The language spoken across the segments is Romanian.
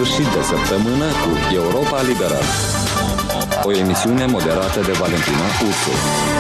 sfârșit de săptămână cu Europa Liberă. O emisiune moderată de Valentina Ursu.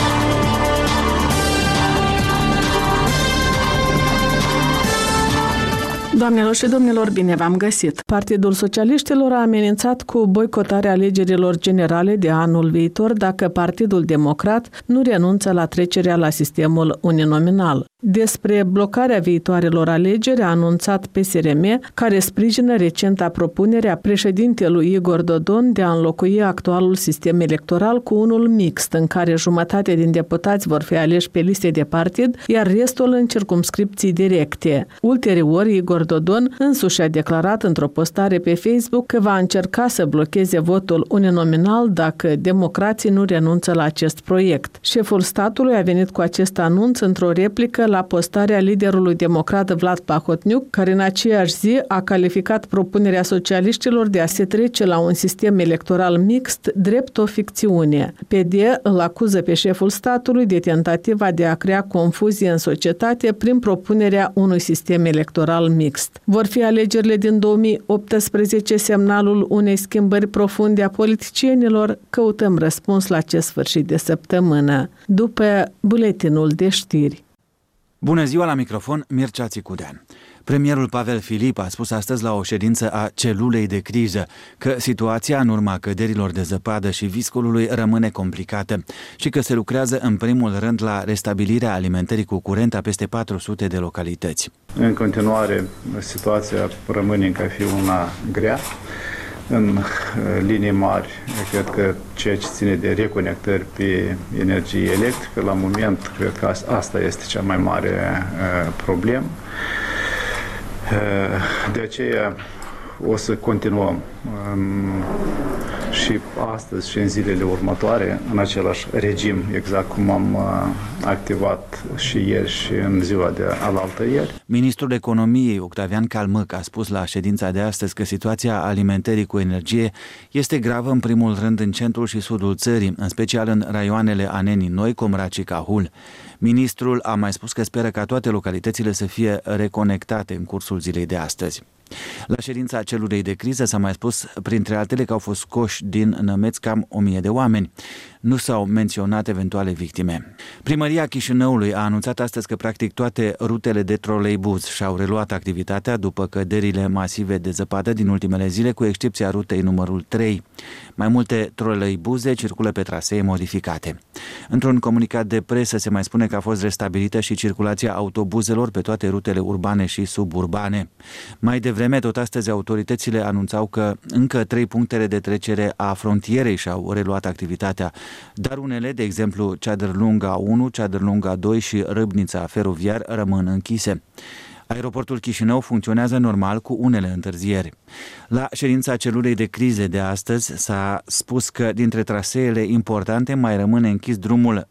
Doamnelor și domnilor, bine v-am găsit! Partidul Socialiștilor a amenințat cu boicotarea alegerilor generale de anul viitor dacă Partidul Democrat nu renunță la trecerea la sistemul uninominal. Despre blocarea viitoarelor alegeri a anunțat PSRM, care sprijină recenta propunere a președintelui Igor Dodon de a înlocui actualul sistem electoral cu unul mixt, în care jumătate din deputați vor fi aleși pe liste de partid, iar restul în circumscripții directe. Ulterior, Igor Dodon însuși a declarat într-o postare pe Facebook că va încerca să blocheze votul uninominal dacă democrații nu renunță la acest proiect. Șeful statului a venit cu acest anunț într-o replică la postarea liderului democrat Vlad Plahotniuc, care în aceeași zi a calificat propunerea socialiștilor de a se trece la un sistem electoral mixt drept o ficțiune. PD îl acuză pe șeful statului de tentativa de a crea confuzie în societate prin propunerea unui sistem electoral mixt. Vor fi alegerile din 2018 semnalul unei schimbări profunde a politicienilor? Căutăm răspuns la acest sfârșit de săptămână, după buletinul de știri. Bună ziua, la microfon Mircea Țicudean. Premierul Pavel Filip a spus astăzi la o ședință a celulei de criză că situația în urma căderilor de zăpadă și viscolului rămâne complicată și că se lucrează în primul rând la restabilirea alimentării cu curent a peste 400 de localități. În continuare, situația rămâne încă fi una grea. În linii mari, cred că ceea ce ține de reconectări pe energie electrică, la moment, cred că asta este cea mai mare problemă. De aceea o să continuăm și astăzi și în zilele următoare în același regim, exact cum am activat și ieri și în ziua de alaltăieri. Ministrul Economiei, Octavian Calmâc, a spus la ședința de astăzi că situația alimentării cu energie este gravă în primul rând în centrul și sudul țării, în special în raioanele Anenii Noi, Comrat și Cahul. Ministrul a mai spus că speră ca toate localitățile să fie reconectate în cursul zilei de astăzi. La ședința celulei de criză s-a mai spus, printre altele, că au fost scoși din nămeți cam 1000 de oameni. Nu s-au menționat eventuale victime. Primăria Chișinăului a anunțat astăzi că practic toate rutele de troleibuz și-au reluat activitatea după căderile masive de zăpadă din ultimele zile, cu excepția rutei numărul 3. Mai multe troleibuze circulă pe trasee modificate. Într-un comunicat de presă se mai spune că a fost restabilită și circulația autobuzelor pe toate rutele urbane și suburbane. Mai devreme, tot astăzi, autoritățile anunțau că încă 3 punctele de trecere a frontierei și-au reluat activitatea, dar unele, de exemplu Ceadărlunga 1, Ceadărlunga 2 și Râbnița feroviar, rămân închise. Aeroportul Chișinău funcționează normal cu unele întârzieri. La ședința celulei de crize de astăzi s-a spus că dintre traseele importante mai rămâne închis drumul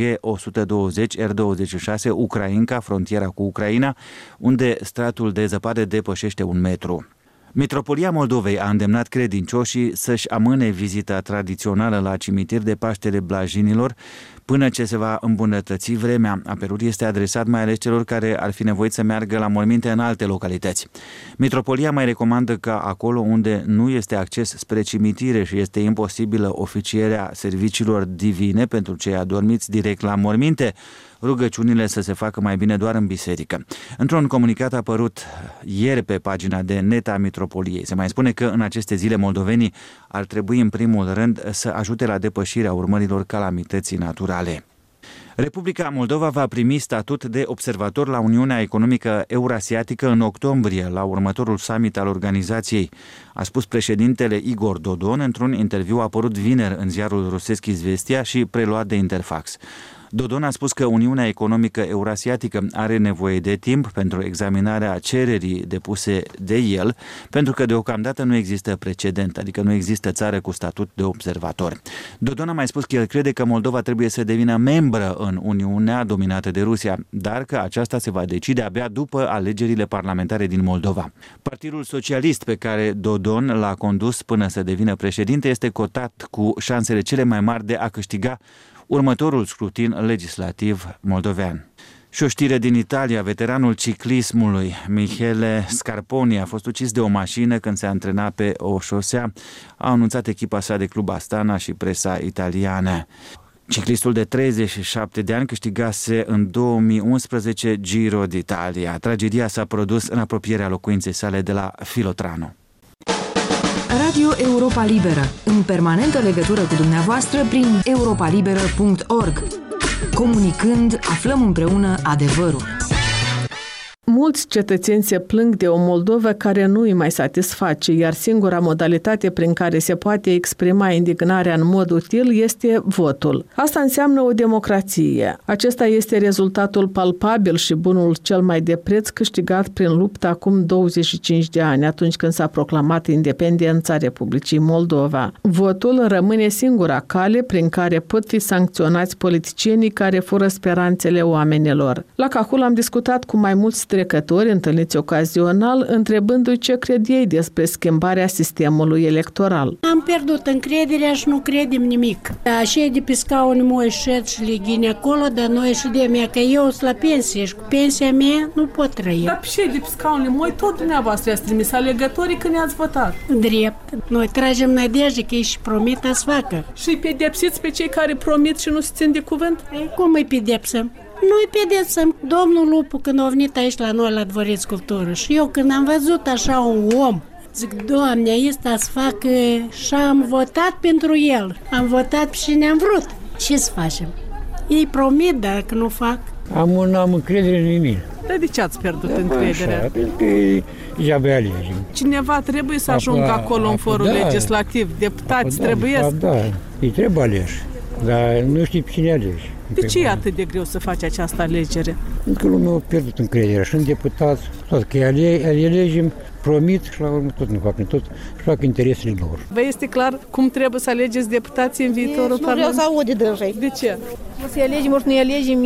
G120 R26 Ucrainca, frontiera cu Ucraina, unde stratul de zăpadă depășește 1 metru. Mitropolia Moldovei a îndemnat credincioșii să-și amâne vizita tradițională la cimitir de Paștele Blajinilor până ce se va îmbunătăți vremea. Apelul este adresat mai ales celor care ar fi nevoiți să meargă la morminte în alte localități. Mitropolia mai recomandă ca acolo unde nu este acces spre cimitire și este imposibilă oficierea serviciilor divine pentru cei adormiți direct la morminte, rugăciunile să se facă mai bine doar în biserică. Într-un comunicat apărut ieri pe pagina de net a Mitropoliei, se mai spune că în aceste zile moldovenii ar trebui în primul rând să ajute la depășirea urmărilor calamității naturale. Republica Moldova va primi statut de observator la Uniunea Economică Eurasiatică în octombrie, la următorul summit al organizației, a spus președintele Igor Dodon într-un interviu apărut vineri în ziarul rusesc Izvestia și preluat de Interfax. Dodon a spus că Uniunea Economică Eurasiatică are nevoie de timp pentru examinarea cererii depuse de el, pentru că deocamdată nu există precedent, adică nu există țară cu statut de observator. Dodon a mai spus că el crede că Moldova trebuie să devină membră în Uniunea dominată de Rusia, dar că aceasta se va decide abia după alegerile parlamentare din Moldova. Partidul Socialist, pe care Dodon l-a condus până să devină președinte, este cotat cu șansele cele mai mari de a câștiga următorul scrutin legislativ moldovean. Și o știre din Italia, veteranul ciclismului Michele Scarponi a fost ucis de o mașină când se antrena pe o șosea, a anunțat echipa sa de club Astana și presa italiană. Ciclistul de 37 de ani câștigase în 2011 Giro d'Italia. Tragedia s-a produs în apropierea locuinței sale de la Filotrano. Radio Europa Liberă, în permanentă legătură cu dumneavoastră prin europalibera.org. Comunicând, aflăm împreună adevărul. Mulți cetățeni se plâng de o Moldovă care nu îi mai satisface, iar singura modalitate prin care se poate exprima indignarea în mod util este votul. Asta înseamnă o democrație. Acesta este rezultatul palpabil și bunul cel mai de preț câștigat prin lupta acum 25 de ani, atunci când s-a proclamat independența Republicii Moldova. Votul rămâne singura cale prin care pot fi sancționați politicienii care fură speranțele oamenilor. La Cahul am discutat cu mai mulți trecători întâlniți ocazional, întrebându-i ce cred ei despre schimbarea sistemului electoral. Am pierdut încrederea și nu credem nimic. Așa de pe scaunul meu șed și leghine acolo, dar noi ședem că eu sunt la pensie și cu pensia mea nu pot trăi. Dar și de pe scaunul meu tot dumneavoastră ați trimis alegătorii când i-ați votat. Drept. Noi tragem nădejde că ei și promit să facă. Și îi pedepsiți pe cei care promit și nu se țin de cuvânt? Cum îi pedepsăm? Noi pedepsăm. Domnul Lupu, când a venit aici la noi la Dvoreț Cultură, și eu când am văzut așa un om, zic, Doamne, ăsta să facă, și am votat pentru el. Am votat și ne-am vrut. Ce să facem? Ei promit, dar că nu fac. Am încredere în nimic. Dar de ce ați pierdut încrederea? Așa, pentru că degeaba alegem. Cineva trebuie să ajungă acolo în forul legislativ. Deputați trebuie să... Da, îi trebuie aleși, dar nu știi pe cine alegi. De ce e atât de greu să faci această alegere? Pentru că lumea a pierdut încrederea și în deputați, tot că îi alegem, promit și la urmă tot nu fac, tot și fac interesele lor. Vă este clar cum trebuie să alegeți deputații în viitorul Parlament? Nu vreau să aude deja. De ce? O să-i alegem, ori nu-i alegem,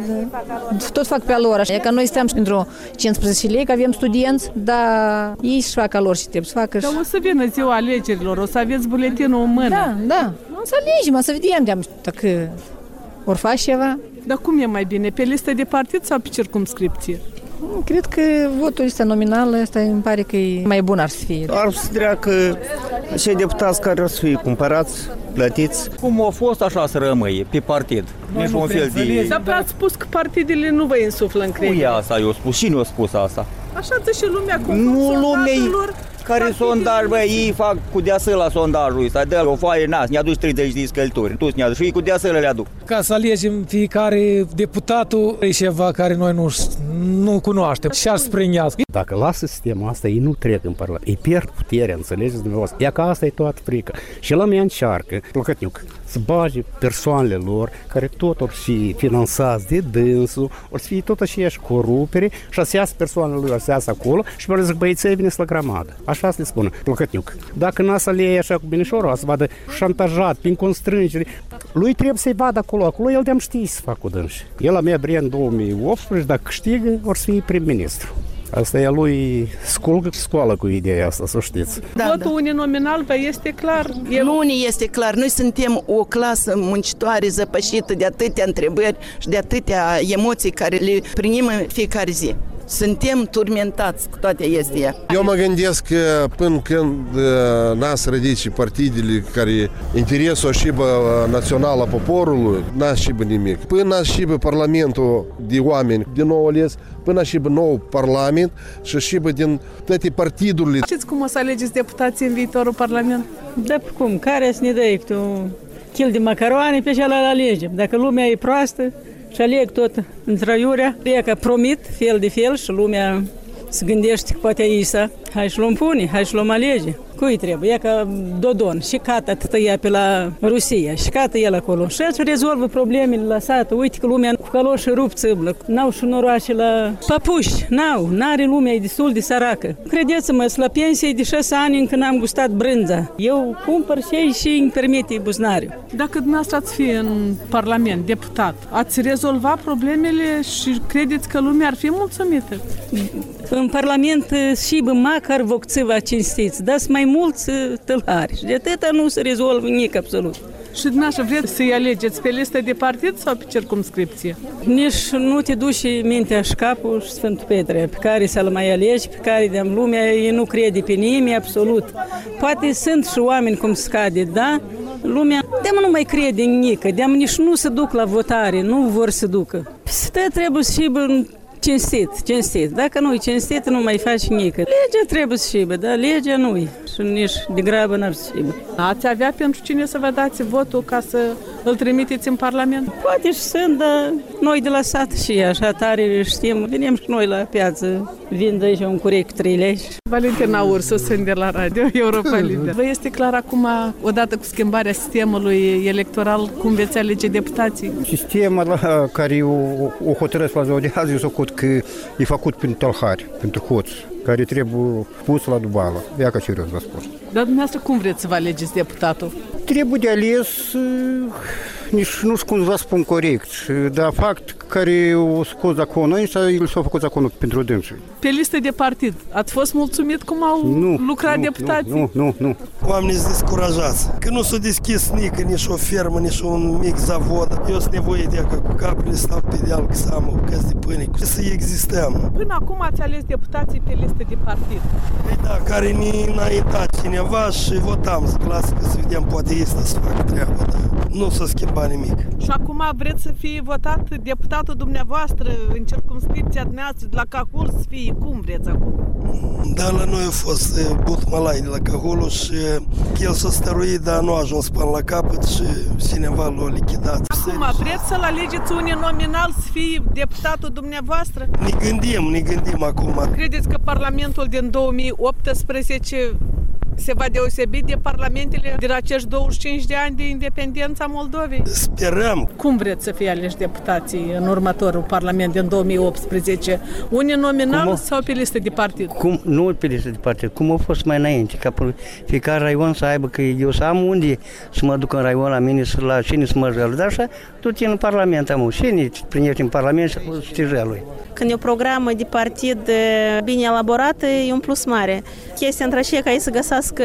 tot fac pe a lor. Așa că noi stăm pentru 15 lei, că avem studenți, dar ei își fac a lor și trebuie să facă. Dar o să vină ziua alegerilor, o să aveți buletinul în mână. Da. O să alegem, o să vedem dacă ori faci ceva. Dar cum e mai bine, pe listă de partid sau pe circumscripție? Cred că votul ăsta nominal, ăsta îmi pare că e mai bun ar să fie. Ar să treacă cei deputați care ar să fie cumpărați, plătiți. Cum a fost, așa să rămâie, pe partid. Nici un fel de... Dar ați spus că partidele nu vă insuflă încredere. Ui, asta i-a spus. Cine a spus asta? Așa și lumea cu care sondaj, ei fac cu deasă la sondajul ăsta, dă o foaie nas, ne aduci 30 de scălturi, tu ne-aduci și cu deasă le aduc. Ca să alegem fiecare deputatul, e ceva care noi nu cunoaștem și ar sprenească. Dacă lasă sistemul asta, ei nu trec în Parlament, ei pierd puterea, înțelegeți dumneavoastră. Ea că asta e toată frică. Și la mea încearcă, Plăcătniuc, să bage persoanele lor, care tot or fi finanțați de dânsul, or să fie tot aceeași corupere și să iasă persoanele lui, să iasă acolo și mă zic, băieții vine la grămadă. Așa să le spună, Plăcătniuc. Dacă n-a să le iei așa cu binișorul, să vadă șantajat, prin constrângere, lui trebuie să-i vadă acolo el de-am știi să facă cu dânsi. El la mea în 2018, dacă câștigă, or să fie prim-ministru. Asta e lui scoală cu ideea asta, să știți. Votul uninominal vă este clar? Nu ne este clar. Noi suntem o clasă muncitoare zăpășită de atâtea întrebări și de atâtea emoții care le primim în fiecare zi. Suntem turmentați cu toate astea. Eu mă gândesc că până când n-a să ridice partidele care interesul și național a poporului, n-a și nimic. Până a și Parlamentul de oameni din nou ales, până a și nou Parlament și din toate partidurile. Știți cum o să alegeți deputații în viitorul Parlament? Da, cum? Care să ne dai cu kil de macaroane, pe cea la alegem. Dacă lumea e proastă, și aleg tot întrăiurea, e ca promit, fel de fel, și lumea se gândește că poate Isa, hai și luăm pune, hai și luăm alege. Cui trebuie? E ca Dodon, și cată atâta ea pe la Rusia, și cată el acolo. Și ați rezolvă problemele la sat. Uite că lumea cu caloșe rup țâblă, n-au și noroașe la papuși, n-are lumea, e destul de săracă. Credeți-mă, la pensie de 6 ani încă n-am gustat brânza. Eu cumpăr și îmi permite buzunariu. Dacă dumneavoastră ați fi în Parlament, deputat, ați rezolva problemele și credeți că lumea ar fi mulțumită? În Parlament și măcar vocțiva cinstiți, dar sunt mai mulți tâlhari și de atâta nu se rezolvă nici absolut. Și dumneavoastră vreți să-i alegeți pe listă de partid sau pe circumscripție? Nici nu te duci mintea și capul și Sfântul Petre, pe care să-l mai alegi, pe care de-am lumea ei nu crede pe nimeni, absolut. Poate sunt și oameni cum scade, da? Lumea de-am nu mai crede în nică, de-am nici nu se duc la votare, nu vor să ducă. Să trebuie să fie cinstit. Dacă nu-i cinstit, nu mai faci nică. Legea trebuie să fie, dar legea nu-i. Și nici de grabă n-ar să fie. Ați avea pentru cine să vă dați votul ca să îl trimiteți în Parlament? Poate și sunt, dar noi de la sat și așa tare știm. Venim și noi la piață, vin de aici un curec cu 3 lei. Valentina Ursu, sunt de la Radio Europa Liberă. Vă este clar acum, odată cu schimbarea sistemului electoral, cum veți alege deputații? Sistemul care o hotărăsc la ziua de azi, eu s-o că e făcut pentru tălhari, pentru hoți, care trebuie pus la dubală. Ia ca serios vă spun. Dar dumneavoastră cum vreți să vă alegeți deputatul? Trebuie de ales, nici nu știu cum vă spun corect, dar fapt care o scos zaconul ăsta, el s-a făcut zaconul pentru dânsul. Pe listă de partid, ați fost mulțumit cum au lucrat deputații? Nu. Oamenii sunt descurajați, că nu s-a deschis nici o fermă, nici un mic zavod. Eu sunt nevoie de că cu capele stau pe deal, că să am o căs de pâine, să existăm. Până acum ați ales deputații pe listă de partid? Păi da, care ne-a înaintat cineva și votam, să lasă că să vedem, poate este să facă treaba, dar nu s-a schimbat nimic. Și acum vreți să fie votat deputatul dumneavoastră în circumscripția dumneavoastră de la Cahul să fie? Cum vreți acum? Da, la noi a fost Butmalai de la Cahulul și el s-a stăruit, dar nu a ajuns până la capăt și cineva l-a lichidat. Acum vreți să-l alegeți uninominal să fie deputatul dumneavoastră? Ne gândim acum. Credeți că Parlamentul din 2018 se va deosebi de parlamentele din acești 25 de ani de independența Moldovei? Sperăm. Cum vreți să fie aleși deputații în următorul parlament din 2018? Uninominal sau pe listă de partid? Nu pe listă de partid, cum a fost mai înainte, ca fiecare raion să aibă, că eu să am unde să mă duc în raion la mine, la cine să mă jăl, dar așa tot în parlament am, cine primește în parlament și să te jălui. Când e o programă de partid bine elaborată, e un plus mare. Chestia între aceea ca ei să găsească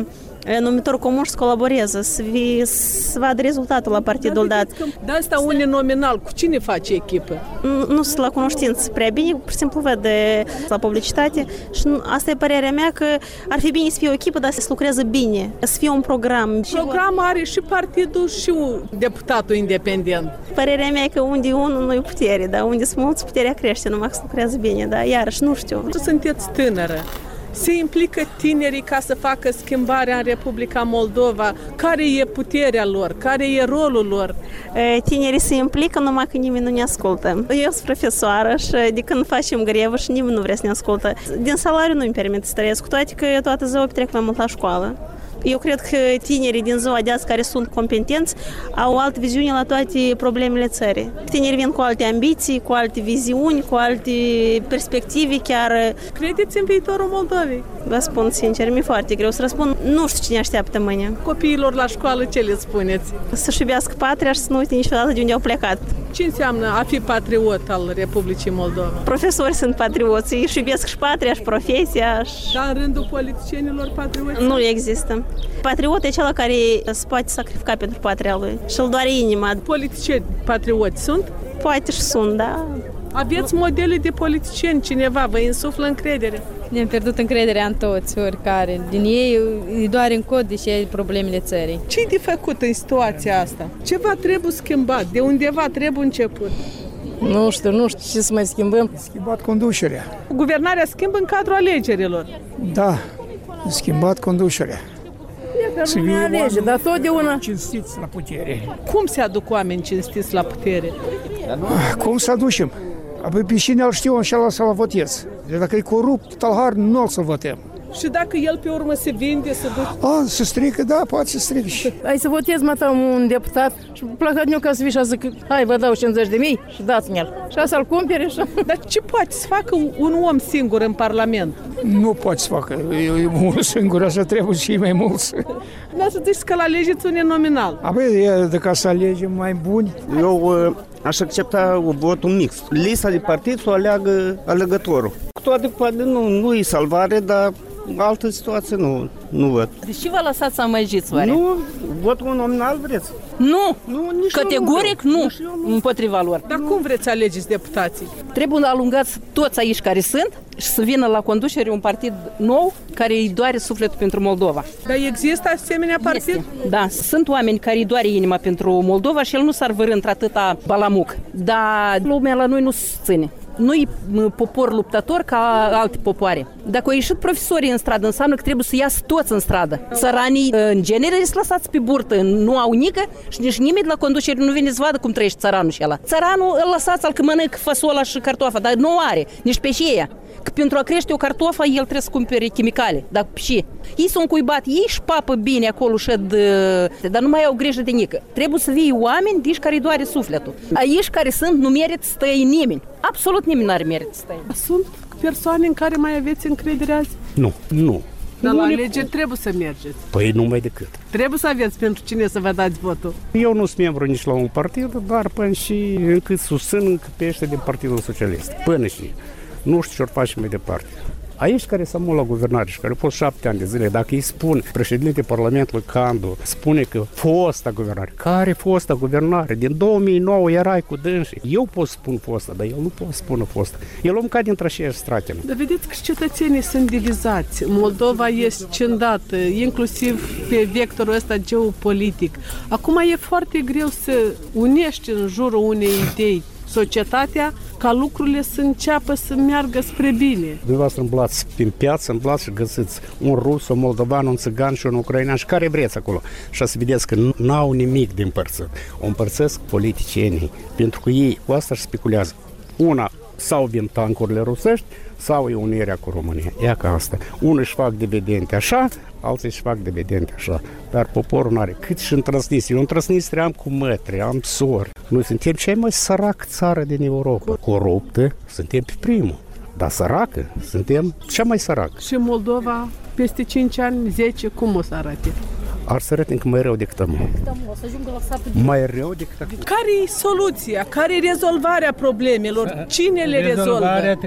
numitor comun și să colaboreze, să vadă rezultatul la partidul dat. De asta uninominal, cu cine face echipă? Nu sunt la cunoștință prea bine, pur și simplu văd la publicitate și asta e părerea mea că ar fi bine să fie o echipă, dar să lucreze bine, să fie un program. Program are și partidul și deputatul independent. Părerea mea e că unde e unul nu e putere, dar unde sunt mulți puterea crește, numai că se lucrează bine, dar iarăși nu știu. Sunteți tânără. Se implică tinerii ca să facă schimbarea în Republica Moldova? Care e puterea lor? Care e rolul lor? Tinerii se implică, numai că nimeni nu ne ascultă. Eu sunt profesoară și de când facem grevă și nimeni nu vrea să ne ascultă. Din salariu nu-mi permit să trăiesc, cu toate că eu toată ziua petrec mai mult la școală. Eu cred că tinerii din ziua de azi care sunt competenți au o altă viziune la toate problemele țării. Tinerii vin cu alte ambiții, cu alte viziuni, cu alte perspective chiar. Credeți în viitorul Moldovei? Vă spun sincer, mi-e foarte greu să răspund. Nu știu cine așteaptă mâine. Copiilor la școală ce le spuneți? Să-și iubească patria și să nu uite niciodată de unde au plecat. Ce înseamnă a fi patriot al Republicii Moldova? Profesorii sunt patrioți, își iubesc și patria și profesia. Dar în rândul politicienilor patrioți? Nu există. Patriot e cel care se poate sacrifica pentru patria lui și îl doare inima. Politicieni patrioți sunt? Poate și sunt, da. Aveți modele de politicieni, cineva vă insuflă încredere? Ne-am pierdut încrederea în toți, oricare. Din ei îi doare în cod deși problemele țării. Ce-i de făcut în situația asta? Ceva trebuie schimbat, de undeva trebuie început. Nu știu ce să mai schimbăm. Schimbat conducerea. Guvernarea schimbă în cadrul alegerilor. Da, schimbat conducerea. Să nu ne alege, dar totdeauna cinstiți la putere. Cum se aduc oameni cinstiți la putere? Cum să aducem? Apoi pe cine îl știu așa să-l votez. Deci dacă e corupt, talhar, nu o să-l votăm. Și dacă el pe urmă se vinde, se duce? Se strică, da, poate să strică. Hai să votez, un deputat și plăcăt ca să vii și să zic, hai, vă dau 50.000 și dați-mi el. Și să-l cumpere și... Dar ce poate să facă un om singur în Parlament? Nu poate să facă. E unul singur, așa trebuie și mai mulți. Dar să zici că l-alegeți uninominal. Apoi, de ca să alegem mai buni. Eu aș accepta votul mix. Lista de partid să o aleagă alegătorul. Cu toate poate nu e salvare, dar altă situație nu. Nu văd. De ce vă lăsați să amăgiți, oare? Nu, votul nominal vreți. Nu, nici categoric nu, împotriva lor. Dar cum vreți să alegeți deputații? Trebuie alungați toți aici care sunt și să vină la conducere un partid nou care îi doare sufletul pentru Moldova. Dar există asemenea partid? Da, sunt oameni care îi doare inima pentru Moldova și el nu s-ar vârâ într-atâta balamuc. Dar lumea la noi nu se ține. Nu-i popor luptător ca alte popoare. Dacă au ieșit profesorii în stradă, înseamnă că trebuie să iasă toți în stradă. Țăranii, în genere, sunt lăsați pe burtă, nu au nică și nici nimeni la conducere nu vine să vadă cum trăiește țăranul și ăla. Țăranul îl lăsați al că mănâncă fasola și cartofa, dar nu are, nici pe și ea. Că pentru a crește o cartofă, el trebuie să cumpere chimicale, dar și. Ei sunt cuibat, ei își papă bine acolo și dar nu mai au grijă de nică. Trebuie să vii oameni de aici care îi doare sufletul. Aici care sunt, nu merită să stai nimeni. Absolut nimeni nu are merit să stai. Sunt persoane în care mai aveți încredere azi? Nu. Dar la alegeri trebuie să mergeți. Păi numai decât. Trebuie să aveți pentru cine să vă dați votul. Eu nu sunt membru nici la un partid, dar până și încât susțin pe ăștia din Partidul Socialist. Până și nu știu ce-or face mai departe. Aici care s-a mult la guvernare și care au fost 7 ani de zile, dacă îi spun președintele Parlamentului Candu, spune că fosta guvernare, care fosta guvernare? Din 2009 erai cu dânsii. Eu pot spun fosta, dar el nu pot spune fosta. El om ca dintre aceeași stratele. Dar vedeți că cetățenii sunt divizați. Moldova este scindată, inclusiv pe vectorul ăsta geopolitic. Acum e foarte greu să unești în jurul unei idei societatea ca lucrurile să înceapă să meargă spre bine. Dumneavoastră îmblați prin piață, îmblați și găsiți un rus, un moldovan, un țigan și un ucrainean și care vreți acolo. Și să vedeți că n-au nimic de împărțit. O împărțesc politicienii, pentru că ei cu asta își speculează. Una, sau vin tancurile rusești, sau e unirea cu România. Ia ca asta. Unul își fac dividende așa, alții își fac dividende așa. Dar poporul nu are. Cât și în Transnistria. Eu în Transnistria am cu mătri, am sori. Noi suntem cea mai săracă țară din Europa. Coruptă, suntem pe primul. Dar săracă, suntem cea mai săracă. Și Moldova, peste 5 ani, 10, cum o să arate? Ar să arăt încă mai rău decât acum. Mai rău decât acum. Care e soluția? Care e rezolvarea problemelor? Cine le rezolvă?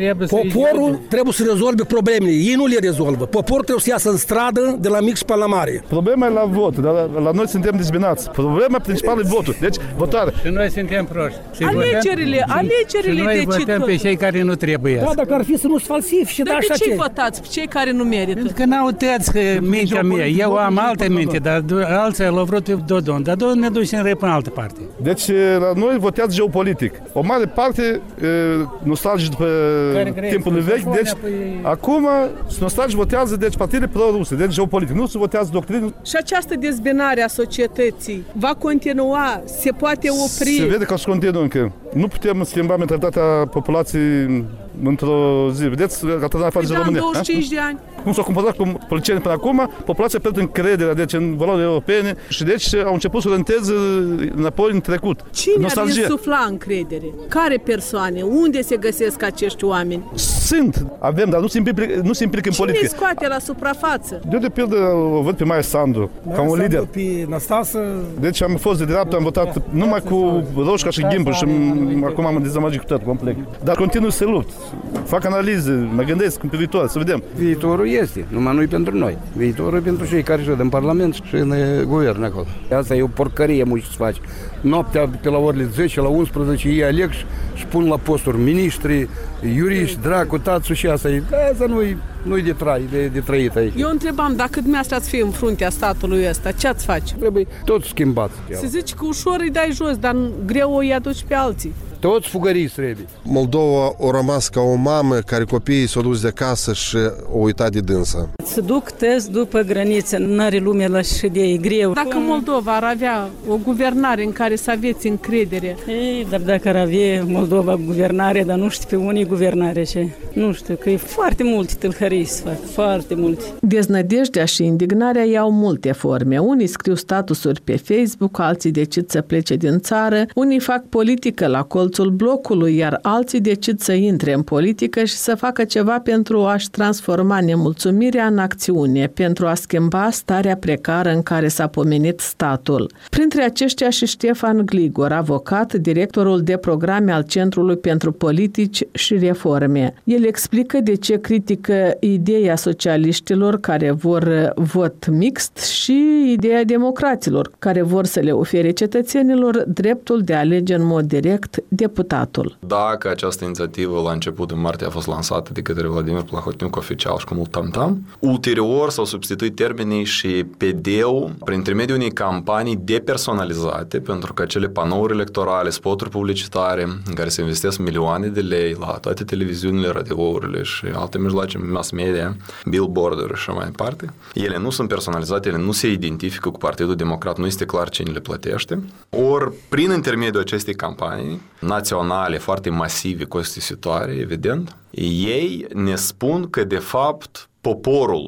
Poporul trebuie să rezolve problemele. Ei nu le rezolvă. Poporul trebuie să iasă în stradă de la mic și până la mare. Problema e la vot, dar la noi suntem dezbinați. Problema principală e votul. Deci, votare. Și noi suntem proști. Alegerile noi votăm pe cei care nu trebuie. Da, dacă ar fi să nu-și falsifice, dar pe ce votați? Pe cei care nu merită? Pentru că n-au tăți mintea mea. Eu am altă minte, dar alții l-au vrut pe Dodon. Dar Dodon ne duce în rei până altă parte. Deci la noi votează geopolitic. O mare parte nostalgici după timpul vechi. Deci acum nostalgici votează partide pro-ruse, deci geopolitic. Nu se votează doctrină. Și această dezbinare a societății va continua? Se poate opri? Se vede că se continuă încă. Nu putem schimba mentalitatea populației într-o zi. Vedeți, Catarina face de România. 25 de ani. Cum s-au comportat cu politicienii până acum, populația pierde încrederea în valorile europene și deci au început să orienteze înapoi în trecut. Cine ar insufla încredere? Care persoane? Unde se găsesc acești oameni? Sunt, avem, dar nu se implică în politică. Cine scoate la suprafață? Eu, de pildă, o văd pe Maia Sandu, ca un lider. Pe Năstasă. Deci am fost de dreapta, am votat numai cu Roșca și Ghimbul și acum am dezamăgit cu tot complet. Dar continuu să lupt. Fac analize, mă gândesc pe viitor, să vedem. Viitorul este, numai nu pentru noi. Viitorul e pentru cei care sunt în Parlament și în guvern acolo. Asta e o porcărie, muși să faci. Noaptea, pe la orele 10, la 11, ei aleg și pun la posturi miniștri, juriști, dracu, tațu și asta. Asta nu-i de trăit aici. Eu întrebam, dacă dumneavoastră ați fi în fruntea statului ăsta, ce ați face? Trebuie tot schimbat. Se zice că ușor îi dai jos, dar greu o îi aduci pe alții. Toți fugării trebuie. Moldova a rămas ca o mamă care copiii s-au dus de acasă și au uitat de dânsa. Se duc tăți după graniță, n-are lumea la și de e greu. Dacă Moldova ar avea o guvernare în care să aveți încredere? Ei, dar dacă ar avea Moldova guvernare, dar nu știu pe unii guvernare și nu știu, că e foarte multe tâlhării să fac, foarte multe. Deznădejdea și indignarea iau multe forme. Unii scriu statusuri pe Facebook, alții decid să plece din țară, unii fac politică la colțul colțul blocului, iar alții decid să intre în politică și să facă ceva pentru a-și transforma nemulțumirea în acțiune, pentru a schimba starea precară în care s-a pomenit statul. Printre aceștia și Ștefan Gligor, avocat, directorul de programe al Centrului pentru Politici și Reforme. El explică de ce critică ideea socialiștilor care vor vot mixt și ideea democraților care vor să le ofere cetățenilor dreptul de a alege în mod direct deputatul. Dacă această inițiativă la început în martie a fost lansată de către Vladimir Plahotniuc oficial și cu mult tam-tam, ulterior s-au substituit termenii și PD-ul prin intermediul unei campanii depersonalizate, pentru că acele panouri electorale, spoturi publicitare în care se investesc milioane de lei la toate televiziunile, radiourile și alte mijloace mass media, billboard-uri și mai departe, ele nu sunt personalizate, ele nu se identifică cu Partidul Democrat, nu este clar cine le plătește. Ori, prin intermediul acestei campanii naționale foarte masive, costisitoare, evident, ei ne spun că, de fapt, poporul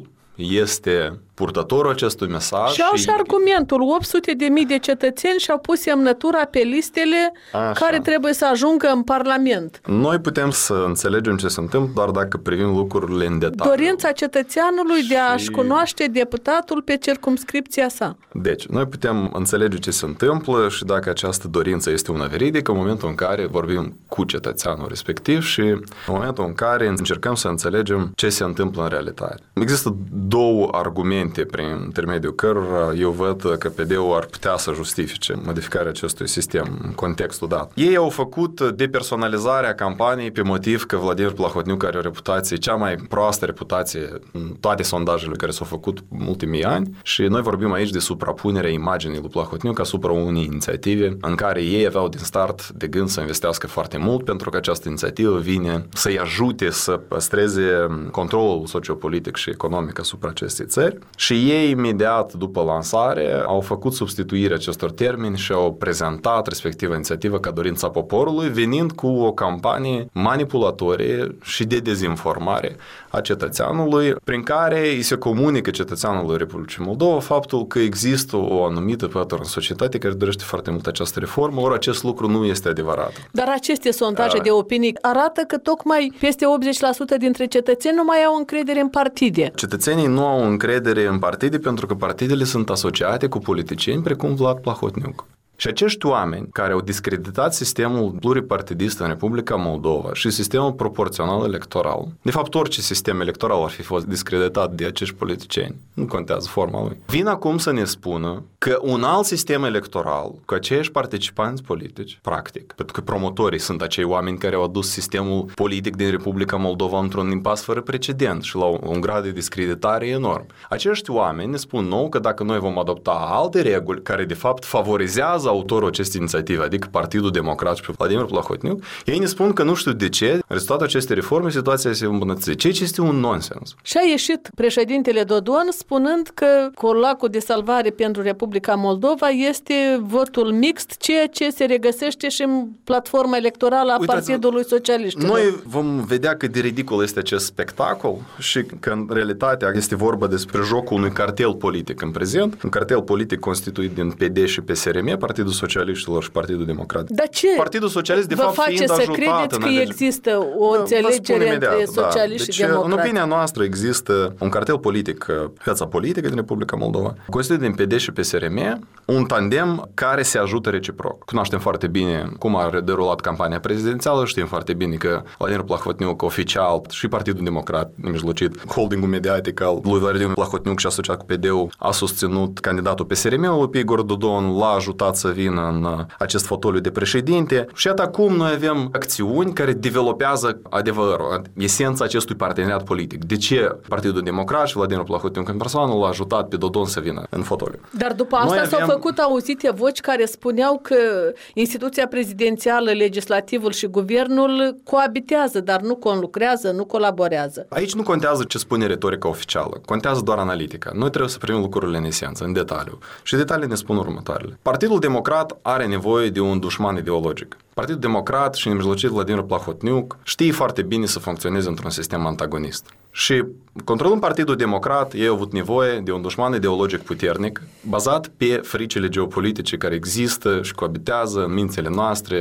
este purtătorul acestui mesaj. Și au și argumentul. 800.000 de cetățeni și-au pus semnătura pe listele care trebuie să ajungă în Parlament. Noi putem să înțelegem ce se întâmplă doar dacă privim lucrurile în detaliu. Dorința cetățeanului de a-și cunoaște deputatul pe circumscripția sa. Deci, noi putem înțelege ce se întâmplă și dacă această dorință este una veridică în momentul în care vorbim cu cetățeanul respectiv și în momentul în care încercăm să înțelegem ce se întâmplă în realitate. Există două argumente prin intermediul cărora eu văd că PD-ul ar putea să justifice modificarea acestui sistem în contextul dat. Ei au făcut depersonalizarea campaniei pe motiv că Vladimir Plahotniuc are o reputație, cea mai proastă reputație în toate sondajele care s-au făcut în ultimii ani și noi vorbim aici de suprapunerea imaginii lui Plahotniuc asupra unei inițiative în care ei aveau din start de gând să investească foarte mult pentru că această inițiativă vine să-i ajute să păstreze controlul sociopolitic și economic asupra acestei țări. Și ei, imediat după lansare, au făcut substituirea acestor termeni și au prezentat respectiva inițiativă ca dorința poporului, venind cu o campanie manipulatorie și de dezinformare a cetățeanului, prin care îi se comunică cetățeanului Republicii Moldova faptul că există o anumită pătură în societate care dorește foarte mult această reformă, ori acest lucru nu este adevărat. Dar aceste sondaje de opinii arată că tocmai peste 80% dintre cetățeni nu mai au încredere în partide. Cetățenii nu au încredere în partide pentru că partidele sunt asociate cu politicieni precum Vlad Plahotniuc. Și acești oameni care au discreditat sistemul pluripartidist în Republica Moldova și sistemul proporțional electoral, de fapt orice sistem electoral ar fi fost discreditat de acești politicieni, nu contează forma lui, vin acum să ne spună că un alt sistem electoral cu aceiași participanți politici, practic, pentru că promotorii sunt acei oameni care au adus sistemul politic din Republica Moldova într-un impas fără precedent și la un grad de discreditare enorm. Acești oameni ne spun nou că dacă noi vom adopta alte reguli care de fapt favorizează autorul acestei inițiative, adică Partidul Democrat și pe Vladimir Plahotniuc, ei ne spun că nu știu de ce, rezultatul acestei reforme, situația se îmbunătățește. Ceea ce este un nonsens. Și a ieșit președintele Dodon spunând că colacul de salvare pentru Republica Moldova este votul mixt, ceea ce se regăsește și în platforma electorală a Partidului Socialiștilor. Noi vom vedea cât de ridicol este acest spectacol și că în realitate este vorba despre jocul unui cartel politic în prezent, un cartel politic constituit din PD și PSRM, Partidul Socialiștilor și Partidul Democrat. Dar ce Partidul Socialist, de fapt, fiind ajutat... Vă face să credeți că există o înțelegere între socialiști și democrați? În opinia noastră există un cartel politic, viața politică din Republica Moldova, constituit din PD și PSRM, un tandem care se ajută reciproc. Cunoaștem foarte bine cum a derulat campania prezidențială, știm foarte bine că Vladimir Plahotniuc oficial și Partidul Democrat, nemijlocit, holdingul mediatic al lui Vladimir Plahotniuc și asociat cu PD-ul, a susținut candidatul PSRM-ului pe Igor Dodon, l-a ajutat să vină în acest fotoliu de președinte și iată acum noi avem acțiuni care developează adevărul, esența acestui parteneriat politic. De ce Partidul Democrat și Vladimir Plahotniuc în persoană l-a ajutat pe Dodon să vină în fotoliu? Dar după asta s-au făcut auzite voci care spuneau că instituția prezidențială, legislativul și guvernul coabitează, dar nu conlucrează, nu colaborează. Aici nu contează ce spune retorica oficială, contează doar analitica. Noi trebuie să privim lucrurile în esență, în detaliu. Și detaliile ne spun următoarele. Partidul Democrat are nevoie de un dușman ideologic. Partidul Democrat și nemijlocit Vladimir Plahotniuc știe foarte bine să funcționeze într-un sistem antagonist. Și controlând Partidul Democrat, ei au avut nevoie de un dușman ideologic puternic, bazat pe fricile geopolitice care există și coabitează în mințile noastre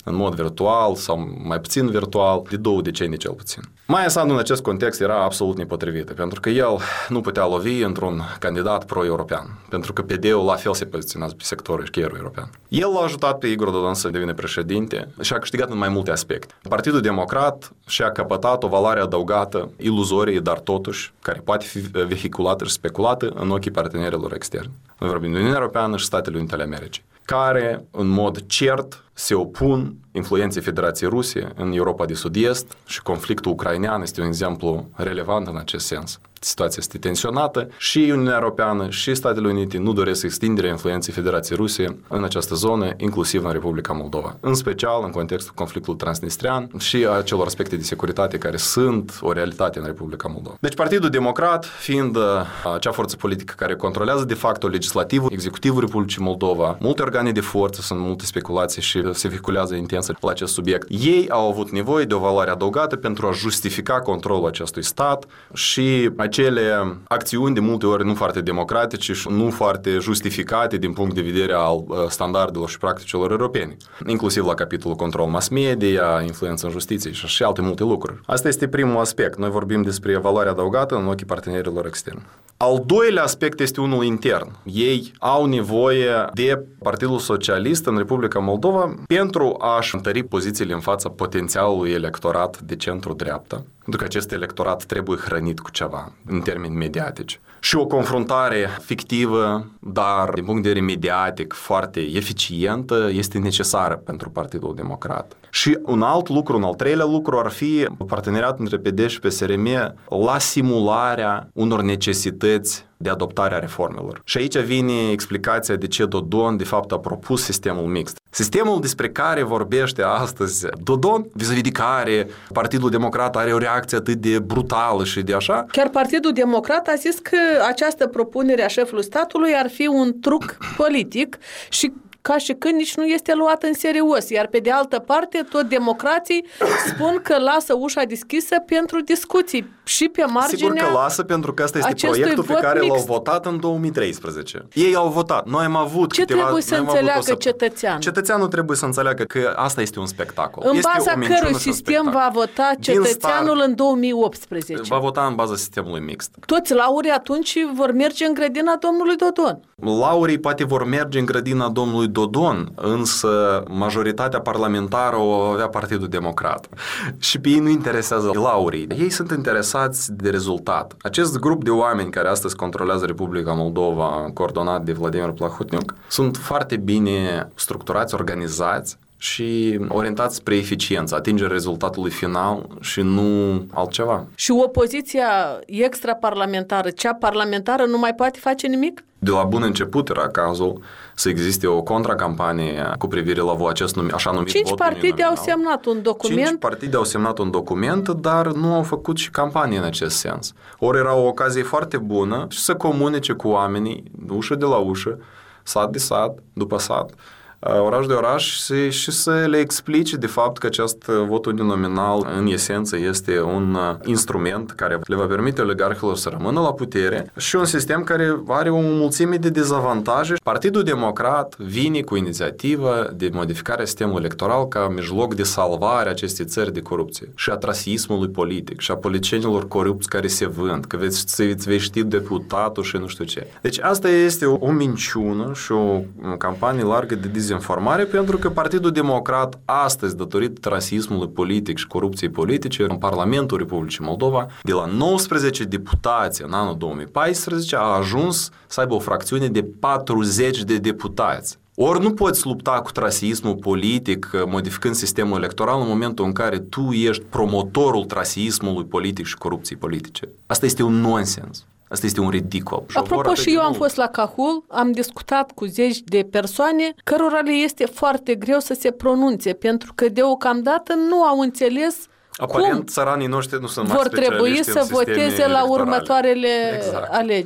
în mod virtual sau mai puțin virtual, de 2 decenii cel puțin. Maia Sandu în acest context era absolut nepotrivită, pentru că el nu putea lovi într-un candidat pro-european, pentru că PD-ul la fel se poziționează pe sectorul șchierul european. El l-a ajutat pe Igor Dodon să devină președinte și a câștigat în mai multe aspecte. Partidul Democrat și-a căpătat o valoare adăugată, iluzorie, dar totuși, care poate fi vehiculată și speculată în ochii partenerilor externi. Noi vorbim de Uniunea Europeană și Statele Unite ale Americii, care în mod cert se opun influenței Federației Ruse în Europa de Sud-Est și conflictul ucrainean este un exemplu relevant în acest sens. Situația este tensionată și Uniunea Europeană și Statele Unite nu doresc extinderea influenței Federației Ruse în această zonă, inclusiv în Republica Moldova, în special în contextul conflictului transnistrian și a celor aspecte de securitate care sunt o realitate în Republica Moldova. Deci Partidul Democrat, fiind acea forță politică care controlează de fapt legislativul, executivul Republicii Moldova, multe organe de forță, sunt multe speculații și se vehiculează intens la acest subiect. Ei au avut nevoie de o valoare adăugată pentru a justifica controlul acestui stat și acele acțiuni de multe ori nu foarte democratice și nu foarte justificate din punct de vedere al standardelor și practicilor europene, inclusiv la capitolul control mass media, influență în justiție și alte multe lucruri. Asta este primul aspect. Noi vorbim despre valoare adăugată în ochii partenerilor externi. Al doilea aspect este unul intern. Ei au nevoie de Partidul Socialist în Republica Moldova pentru a-și întări pozițiile în fața potențialului electorat de centru-dreapta, pentru că acest electorat trebuie hrănit cu ceva, în termeni mediatici. Și o confruntare fictivă, dar din punct de vedere mediatic foarte eficientă, este necesară pentru Partidul Democrat. Și un alt lucru, un al treilea lucru ar fi parteneriatul între PD și PSRM la simularea unor necesități de adoptarea reformelor. Și aici vine explicația de ce Dodon, de fapt, a propus sistemul mixt. Sistemul despre care vorbește astăzi Dodon, vis-a-vis de care Partidul Democrat are o reacție atât de brutală și de așa. Chiar Partidul Democrat a zis că această propunere a șefului statului ar fi un truc politic și ca și când nici nu este luat în serios. Iar pe de altă parte, tot democrații spun că lasă ușa deschisă pentru discuții și pe marginea. Sigur că lasă, pentru că asta este proiectul pe care l-au votat în 2013. Ei au votat. Noi am avut ce trebuie să înțeleagă cetățeanul? Cetățeanul trebuie să înțeleagă că asta este un spectacol. În baza cărui sistem va vota cetățeanul în 2018? Va vota în baza sistemului mixt. Toți laurii atunci vor merge în grădina domnului Dodon. Laurii poate vor merge în grădina domnului Dodon, însă majoritatea parlamentară o avea Partidul Democrat. Și pe ei nu interesează laurii. Ei sunt interesați de rezultat. Acest grup de oameni care astăzi controlează Republica Moldova, coordonat de Vladimir Plahotniuc, sunt foarte bine structurați, organizați și orientați spre eficiență, atingerea rezultatului final și nu altceva. Și opoziția extraparlamentară, cea parlamentară, nu mai poate face nimic? De la bun început era cazul să existe o contracampanie cu privire la acest așa numit 5 partide au semnat un document. 5 partide au semnat un document, dar nu au făcut și campanie în acest sens. Ori era o ocazie foarte bună să comunice cu oamenii, ușă de la ușă, sat de sat, după sat, oraș de oraș și să le explice de fapt că acest vot uninominal în esență este un instrument care le va permite oligarhilor să rămână la putere și un sistem care are o mulțime de dezavantaje. Partidul Democrat vine cu inițiativă de modificare a sistemului electoral ca mijloc de salvare a acestei țări de corupție și a trasismului politic și a politicienilor corupți care se vând, că veți ști deputatul și nu știu ce. Deci asta este o minciună și o campanie largă de dezinformare, pentru că Partidul Democrat astăzi, datorită rasismului politic și corupției politice, în Parlamentul Republicii Moldova, de la 19 deputați în anul 2014, a ajuns să aibă o fracțiune de 40 de deputați. Ori nu poți lupta cu rasismul politic, modificând sistemul electoral în momentul în care tu ești promotorul rasismului politic și corupției politice. Asta este un nonsens. Asta este un ridicol. Apropo, și eu am fost la Cahul, am discutat cu zeci de persoane cărora le este foarte greu să se pronunțe, pentru că deocamdată nu au înțeles aparent, țăranii noștri nu sunt mai vor trebui să voteze la următoarele exact. alegeri.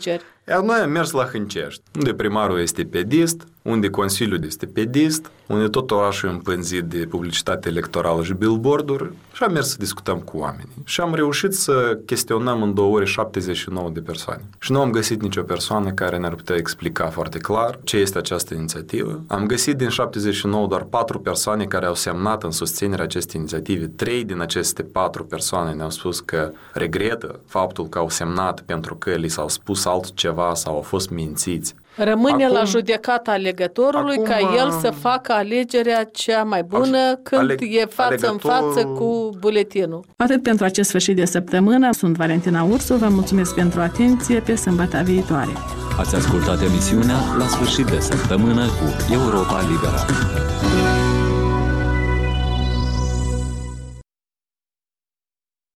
Iar noi am mers la Hâncești, unde primarul este pedist, unde Consiliul este pedist, unde tot orașul e împânzit de publicitate electorală și billboard-uri, și am mers să discutăm cu oamenii. Și am reușit să chestionăm în 2 ore 79 de persoane. Și nu am găsit nicio persoană care ne-ar putea explica foarte clar ce este această inițiativă. Am găsit din 79 doar 4 persoane care au semnat în susținerea acestei inițiative. 3 din aceste 4 persoane ne-au spus că regretă faptul că au semnat pentru că li s-au spus altceva sau au fost mințiți. Rămâne la judecata alegătorului ca el să facă alegerea cea mai bună când e față în față cu buletinul. Atât pentru acest sfârșit de săptămână. Sunt Valentina Ursu, vă mulțumesc pentru atenție, pe sâmbătă viitoare. Ați ascultat emisiunea La sfârșit de săptămână cu Europa Liberă.